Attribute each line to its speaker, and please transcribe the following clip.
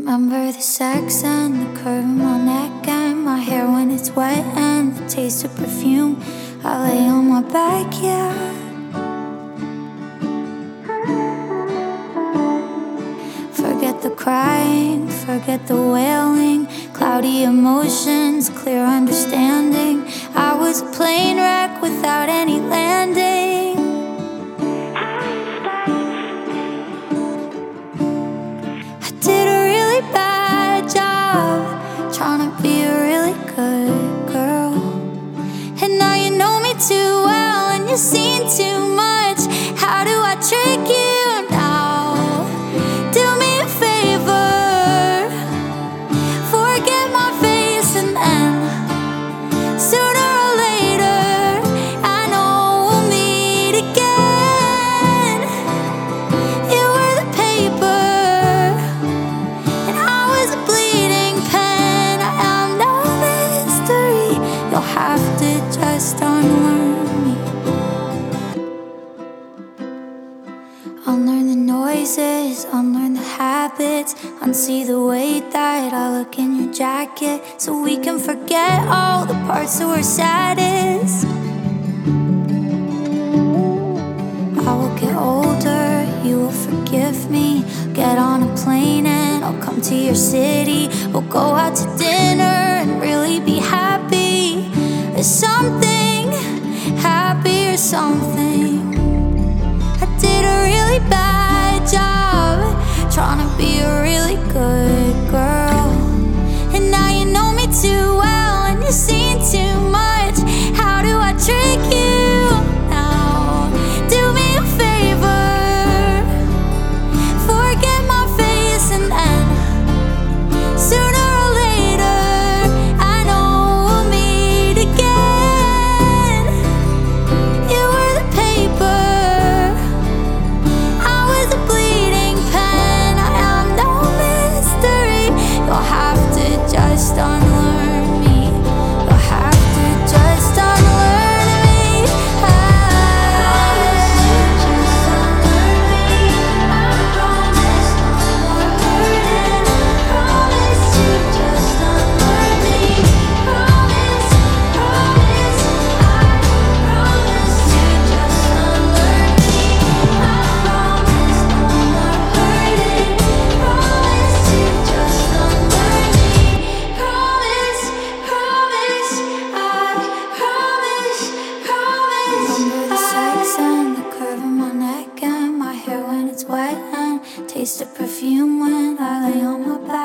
Speaker 1: Remember the sex and the curve in my neck and my hair when it's wet and the taste of perfume. I lay on my back, yeah. Forget the crying, forget the wailing, cloudy emotions, clear understanding. I was a plane wreck without any landing. I did a really bad job trying to be a really good girl. And now you know me too well and you've seen too much. How do I trick you now? Do me a favor, forget my face, and then sooner or later I know we'll meet again. You were the paper and I was a bleeding pen. I am no mystery, you'll have to just unlearn me. Unlearn the noises, unlearn the habits, unsee the way that I look in your jacket, so we can forget all the parts that were saddest. I will get older, you will forgive me. Get on a plane and I'll come to your city. We'll go out to dinner and really be happy. Or something, happy or something. I did a really bad job trying to be a really good girl. And now you know me too well and you've seen too much. How do I trick you now? Do me a favor, forget my face, and then sooner or later I know we'll meet again. You were the paper, I was a bleeding pen. I am no mystery, you'll have to just unlearn me. You'll have to just unlearn me. Remember the sex and the curve in my neck and my hair when it's wet and taste of perfume when I lay on my back.